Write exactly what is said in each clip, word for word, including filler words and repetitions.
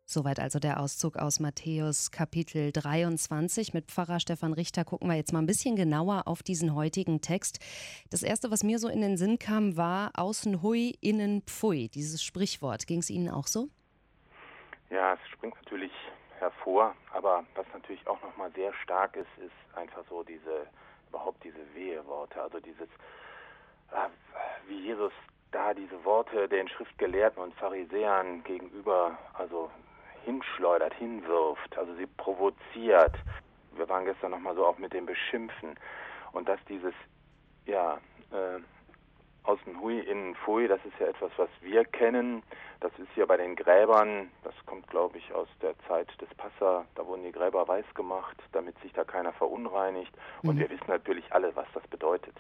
Soweit also der Auszug aus Matthäus Kapitel dreiundzwanzig. Mit Pfarrer Stefan Richter gucken wir jetzt mal ein bisschen genauer auf diesen heutigen Text. Das erste, was mir so in den Sinn kam, war außen hui, innen pfui. Dieses Sprichwort. Ging es Ihnen auch so? Ja, es springt natürlich hervor, aber was natürlich auch nochmal sehr stark ist, ist einfach so diese, überhaupt diese Weheworte, also dieses, äh, wie Jesus da diese Worte den Schriftgelehrten und Pharisäern gegenüber, also hinschleudert, hinwirft, also sie provoziert. Wir waren gestern nochmal so auch mit dem Beschimpfen und dass dieses, ja, äh, außen hui, innen pfui, das ist ja etwas, was wir kennen. Das ist hier bei den Gräbern, das kommt, glaube ich, aus der Zeit des Passa. Da wurden die Gräber weiß gemacht, damit sich da keiner verunreinigt. Und Mhm. wir wissen natürlich alle, was das bedeutet.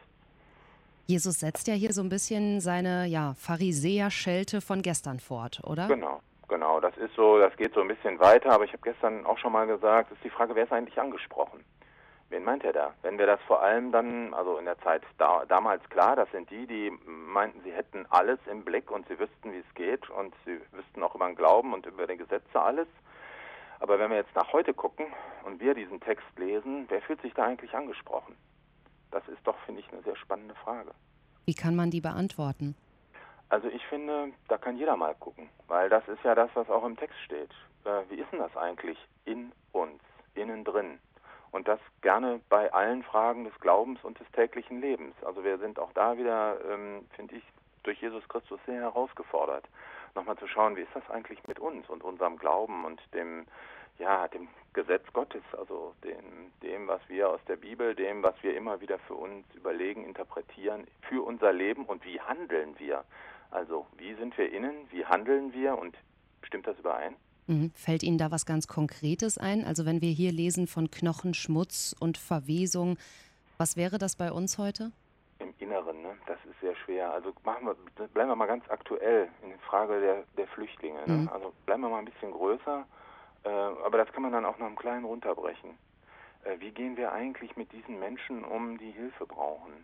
Jesus setzt ja hier so ein bisschen seine ja, Pharisäer-Schelte von gestern fort, oder? Genau, genau. Das ist so, das geht so ein bisschen weiter. Aber ich habe gestern auch schon mal gesagt, ist die Frage, wer ist eigentlich angesprochen? Wen meint er da? Wenn wir das vor allem dann, also in der Zeit da, damals klar, das sind die, die meinten, sie hätten alles im Blick und sie wüssten, wie es geht und sie wüssten auch über den Glauben und über die Gesetze alles. Aber wenn wir jetzt nach heute gucken und wir diesen Text lesen, wer fühlt sich da eigentlich angesprochen? Das ist doch, finde ich, eine sehr spannende Frage. Wie kann man die beantworten? Also ich finde, da kann jeder mal gucken, weil das ist ja das, was auch im Text steht. Äh, wie ist denn das eigentlich in uns, innen drin? Und das gerne bei allen Fragen des Glaubens und des täglichen Lebens. Also wir sind auch da wieder, ähm, finde ich, durch Jesus Christus sehr herausgefordert, nochmal zu schauen, wie ist das eigentlich mit uns und unserem Glauben und dem, ja, dem Gesetz Gottes, also dem, dem, was wir aus der Bibel, dem, was wir immer wieder für uns überlegen, interpretieren, für unser Leben und wie handeln wir? Also wie sind wir innen, wie handeln wir und stimmt das überein? Mhm. Fällt Ihnen da was ganz Konkretes ein? Also wenn wir hier lesen von Knochenschmutz und Verwesung, was wäre das bei uns heute? Im Inneren, ne? Das ist sehr schwer. Also machen wir, bleiben wir mal ganz aktuell in der Frage der, der Flüchtlinge. Ne? Mhm. Also bleiben wir mal ein bisschen größer, äh, aber das kann man dann auch noch im Kleinen runterbrechen. Äh, wie gehen wir eigentlich mit diesen Menschen um, die Hilfe brauchen?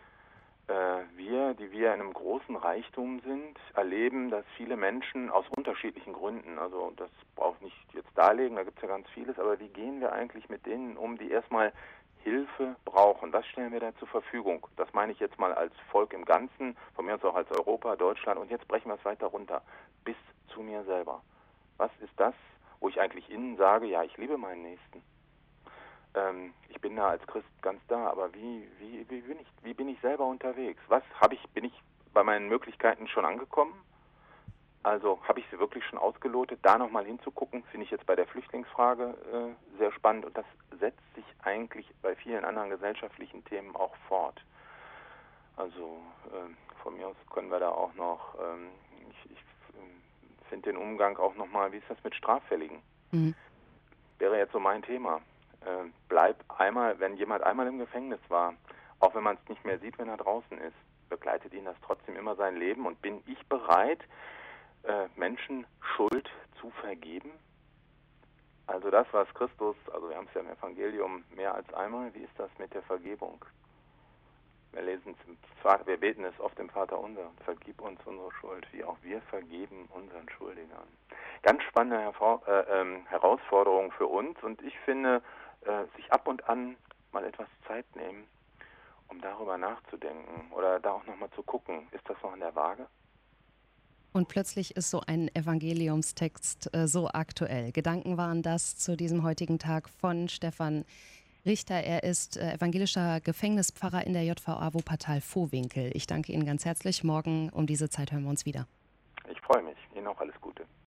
Äh, wir, die wir in einem großen Reichtum sind, erleben, dass viele Menschen aus unterschiedlichen Gründen, also das brauche ich nicht jetzt darlegen, da gibt es ja ganz vieles, aber wie gehen wir eigentlich mit denen um, die erstmal Hilfe brauchen? Was stellen wir da zur Verfügung? Das meine ich jetzt mal als Volk im Ganzen, von mir aus auch als Europa, Deutschland und jetzt brechen wir es weiter runter, bis zu mir selber. Was ist das, wo ich eigentlich innen sage, ja, ich liebe meinen Nächsten? Ähm, ich bin da als Christ ganz da, aber wie, wie, wie bin ich, wie bin ich selber unterwegs? Was habe ich, bin ich bei meinen Möglichkeiten schon angekommen? Also habe ich sie wirklich schon ausgelotet? Da nochmal hinzugucken, finde ich jetzt bei der Flüchtlingsfrage äh, sehr spannend und das setzt sich eigentlich bei vielen anderen gesellschaftlichen Themen auch fort. Also äh, von mir aus können wir da auch noch, ähm, ich, ich äh, finde den Umgang auch nochmal, wie ist das mit Straffälligen? Mhm. Wäre jetzt so mein Thema. Äh, bleib einmal, wenn jemand einmal im Gefängnis war, auch wenn man es nicht mehr sieht, wenn er draußen ist, begleitet ihn das trotzdem immer sein Leben und bin ich bereit, äh, Menschen Schuld zu vergeben? Also das, was Christus, also wir haben es ja im Evangelium mehr als einmal, wie ist das mit der Vergebung? Wir lesen zum Vater, wir beten es oft im Vater unser, vergib uns unsere Schuld, wie auch wir vergeben unseren Schuldigern. Ganz spannende Hervor äh, ähm, Herausforderung für uns und ich finde, äh, sich ab und an mal etwas Zeit nehmen, um darüber nachzudenken oder da auch nochmal zu gucken, ist das noch in der Waage? Und plötzlich ist so ein Evangeliumstext äh, so aktuell. Gedanken waren das zu diesem heutigen Tag von Stefan Richter. Er ist äh, evangelischer Gefängnispfarrer in der J V A Wuppertal-Vohwinkel. Ich danke Ihnen ganz herzlich. Morgen um diese Zeit hören wir uns wieder. Ich freue mich. Ihnen auch alles Gute.